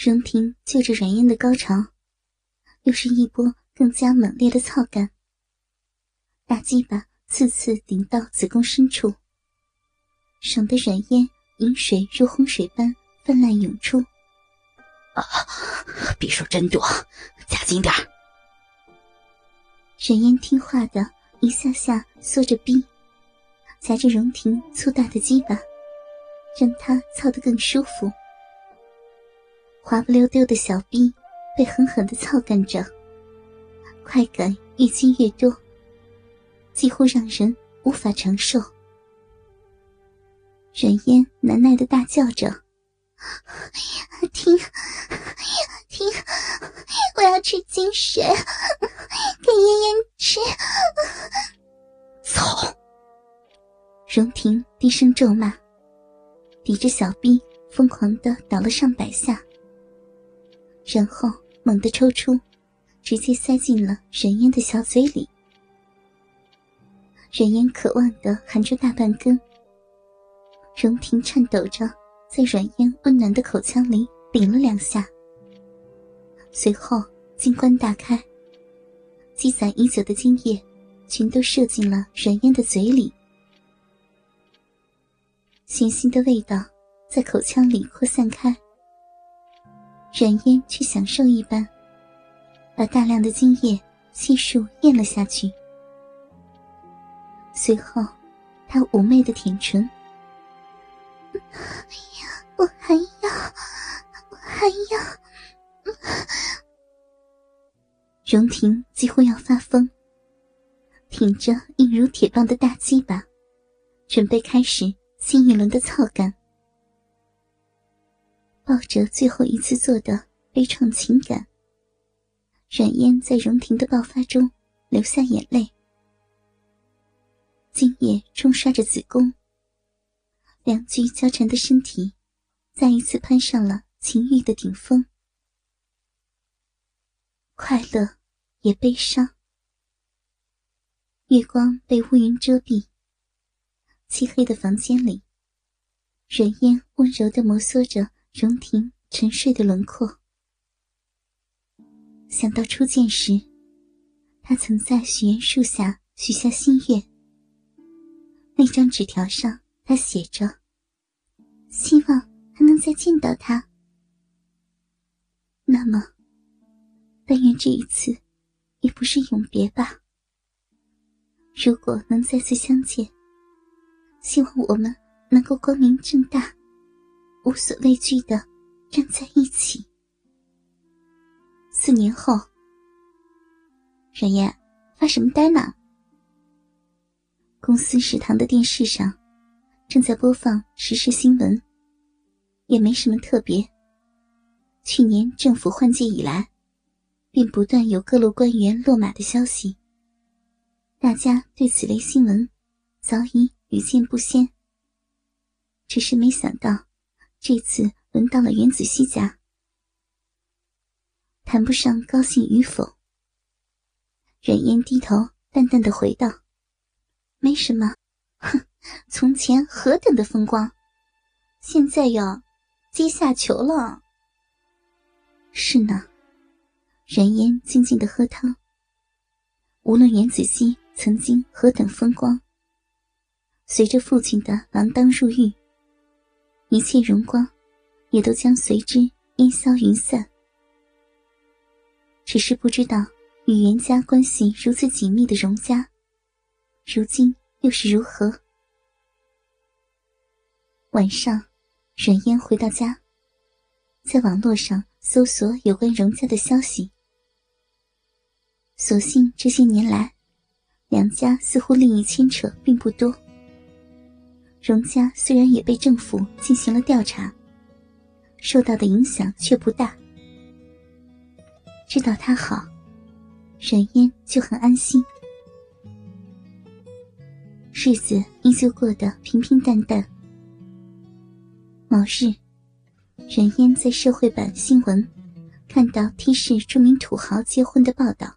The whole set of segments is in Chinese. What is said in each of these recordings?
荣婷就着阮嫣的高潮，又是一波更加猛烈的操干，大鸡巴次次顶到子宫深处，爽得阮嫣饮水如洪水般泛滥涌出。 匕首真多，加紧点。 阮嫣听话的一下下缩着逼，夹着荣婷粗大的鸡巴，让她操得更舒服。滑不溜丢的小逼被狠狠地操干着，快感越积越多，几乎让人无法承受。阮嫣难耐地大叫着：停，我要吃精水，给嫣嫣吃。 操！ 荣婷低声咒骂，抵着小逼疯狂地倒了上百下，然后猛地抽出，直接塞进了阮嫣的小嘴里。阮嫣渴望地含住大半根，荣婷颤抖着在阮嫣温暖的口腔里顶了2下，随后金冠大开，积攒已久的精液全都射进了阮嫣的嘴里。咸腥的味道在口腔里扩散开，阮嫣却享受一般，把大量的精液悉数咽了下去。随后她妩媚的舔唇，我还要。荣婷几乎要发疯，挺着硬如铁棒的大鸡巴，准备开始新一轮的操干。抱着最后一次做的悲怆情感，阮嫣在荣婷的爆发中流下眼泪，精液冲刷着子宫，两具交缠的身体再一次攀上了情欲的顶峰。快乐也悲伤，月光被乌云遮蔽，漆黑的房间里，阮嫣温柔地摩挲着荣婷沉睡的轮廓。想到初见时，她曾在许愿树下许下心愿，那张纸条上她写着：希望还能再见到他。那么但愿这一次也不是永别吧。如果能再次相见，希望我们能够光明正大，无所畏惧地站在一起。4年后，阮嫣，发什么呆呢？公司食堂的电视上正在播放时事新闻，也没什么特别。去年政府换届以来，便不断有各路官员落马的消息，大家对此类新闻早已屡见不鲜。只是没想到这次轮到了袁子熙家。谈不上高兴与否，阮嫣低头淡淡地回道：没什么，哼，从前何等的风光，现在哟，阶下囚了。是呢，阮嫣静静地喝汤。无论袁子熙曾经何等风光，随着父亲的锒铛入狱，一切荣光也都将随之烟消云散。只是不知道与袁家关系如此紧密的荣家，如今又是如何。晚上，阮嫣回到家，在网络上搜索有关荣家的消息。所幸这些年来，两家似乎利益牵扯并不多。荣家虽然也被政府进行了调查，受到的影响却不大。知道他好，阮嫣就很安心。日子依旧过得平平淡淡。某日，阮嫣在社会版新闻看到 T 市著名土豪结婚的报道。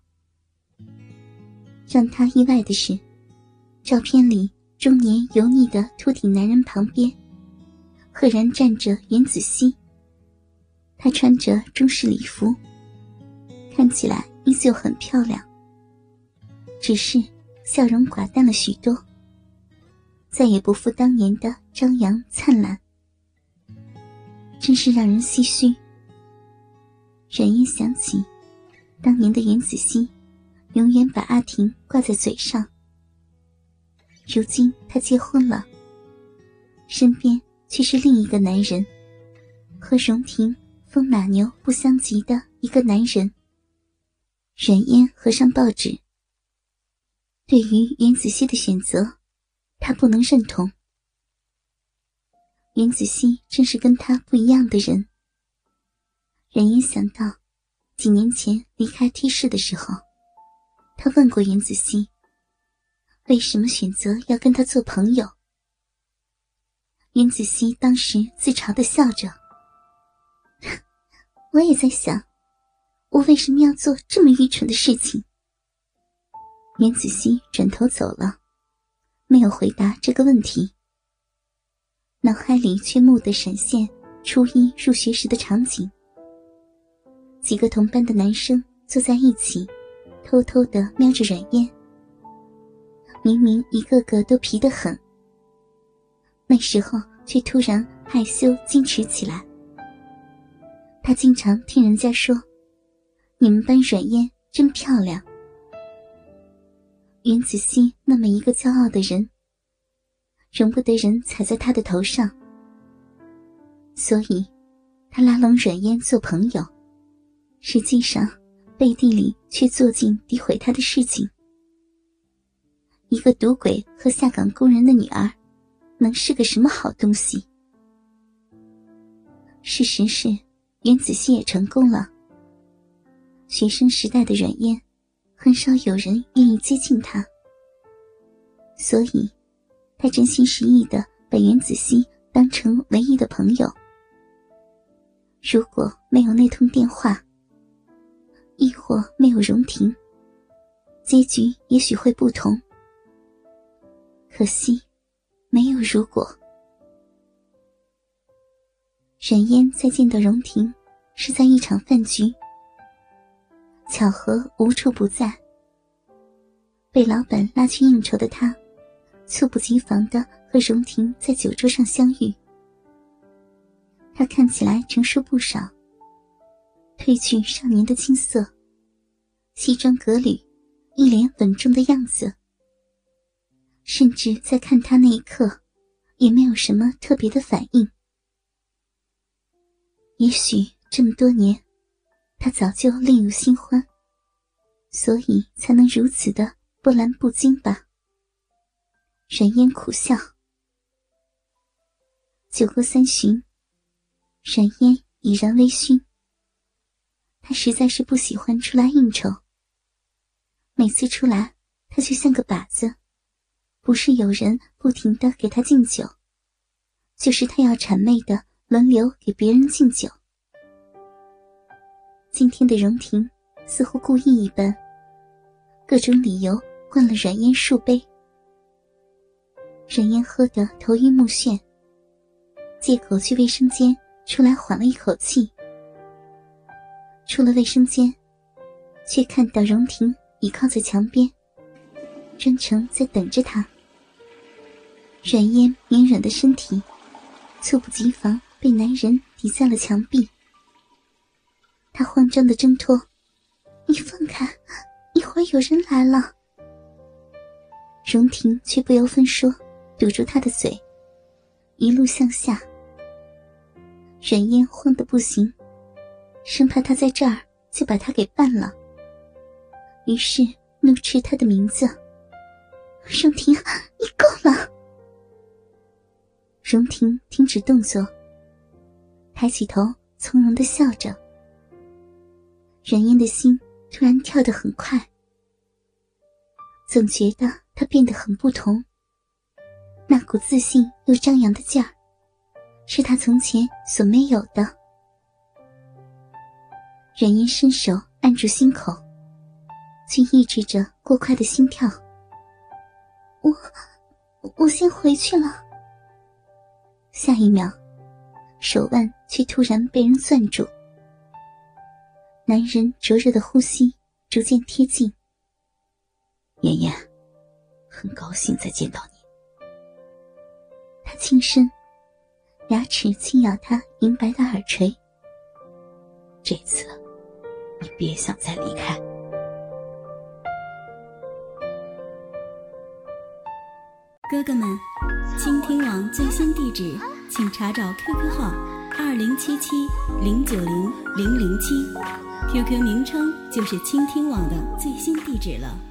让她意外的是，照片里中年油腻的秃顶男人旁边，赫然站着袁子熙。 她穿着中式礼服，看起来依旧很漂亮，只是笑容寡淡了许多，再也不复当年的张扬灿烂，真是让人唏嘘。冉嫣想起当年的袁子熙永远把阿婷挂在嘴上，如今她结婚了，身边却是另一个男人，和荣婷风马牛不相及的一个男人。冉嫣合上报纸，对于袁子熙的选择，她不能认同。袁子熙真是跟她不一样的人。冉嫣想到几年前离开 T 市的时候，她问过袁子熙为什么选择要跟他做朋友。袁子熙当时自嘲地笑着，我也在想，我为什么要做这么愚蠢的事情。袁子熙转头走了，没有回答这个问题，脑海里却蓦地闪现初一入学时的场景。几个同班的男生坐在一起，偷偷地瞄着冉嫣，明明一个个都皮得很，那时候却突然害羞矜持起来。他经常听人家说，你们班冉嫣真漂亮。袁子熙那么一个骄傲的人，容不得人踩在他的头上，所以他拉拢冉嫣做朋友，实际上背地里却做尽诋毁他的事情。一个赌鬼和下岗工人的女儿，能是个什么好东西？事实是，袁子熙也成功了。学生时代的冉嫣，很少有人愿意接近她，所以她真心实意地把袁子熙当成唯一的朋友。如果没有那通电话，亦或没有荣婷，结局也许会不同。可惜没有如果。冉嫣再见到荣婷是在一场饭局，巧合无处不在。被老板拉去应酬的她，猝不及防地和荣婷在酒桌上相遇。她看起来成熟不少，褪去少年的青涩，西装革履，一脸稳重的样子。甚至在看他那一刻，也没有什么特别的反应。也许这么多年，他早就另有新欢，所以才能如此的波澜不惊吧。冉嫣苦笑。酒过三巡，冉嫣已然微醺。她实在是不喜欢出来应酬，每次出来，她就像个靶子。不是有人不停地给他敬酒，就是他要谄媚地轮流给别人敬酒。今天的荣婷似乎故意一般，各种理由灌了冉嫣数杯。冉嫣喝得头晕目眩，借口去卫生间出来缓了一口气。出了卫生间，却看到荣婷倚靠在墙边，专程在等着他。冉嫣绵软的身体猝不及防被男人抵在了墙壁，她慌张地挣脱，你放开，一会儿有人来了。荣婷却不由分说堵住她的嘴，一路向下。冉嫣慌得不行，生怕她在这儿就把她给办了，于是怒斥她的名字，荣婷，你够了。荣婷停止动作，抬起头从容地笑着。冉嫣的心突然跳得很快，总觉得她变得很不同，那股自信又张扬的劲儿，是她从前所没有的。冉嫣伸手按住心口，却抑制着过快的心跳。我先回去了。下一秒，手腕却突然被人攥住。 男人灼热的呼吸逐渐贴近。 妍妍，很高兴再见到你。 他轻声，牙齿轻咬他银白的耳垂。 这次你别想再离开。 哥哥们，倾听网最新地址请查找 QQ 号2077090007，QQ 名称就是倾听网的最新地址了。